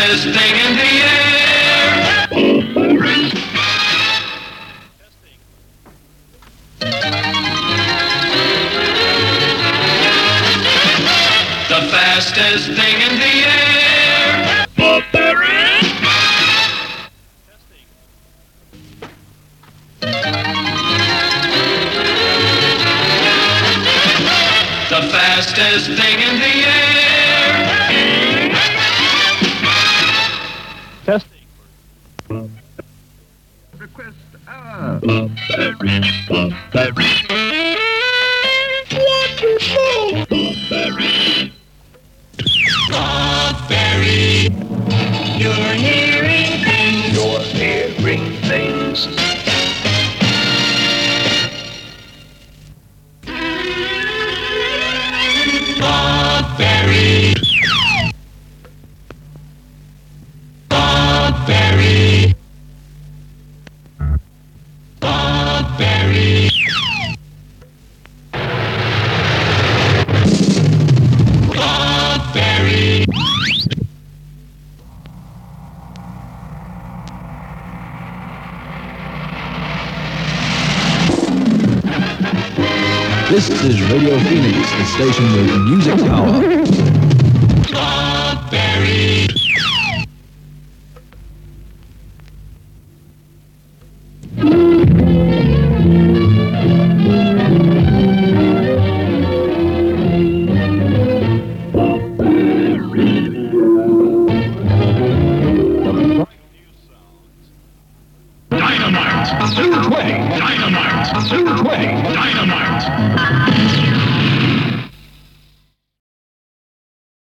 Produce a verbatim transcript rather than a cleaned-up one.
fastest thing in the air. The fastest thing in the air. The fastest thing in the air. Testing. Request our Berry, Berry. Wonderful. Berry. Berry. You're hearing things. You're hearing things. Berry. Berry. Berry. Berry. This is Radio Phoenix, the station with music power. Berry.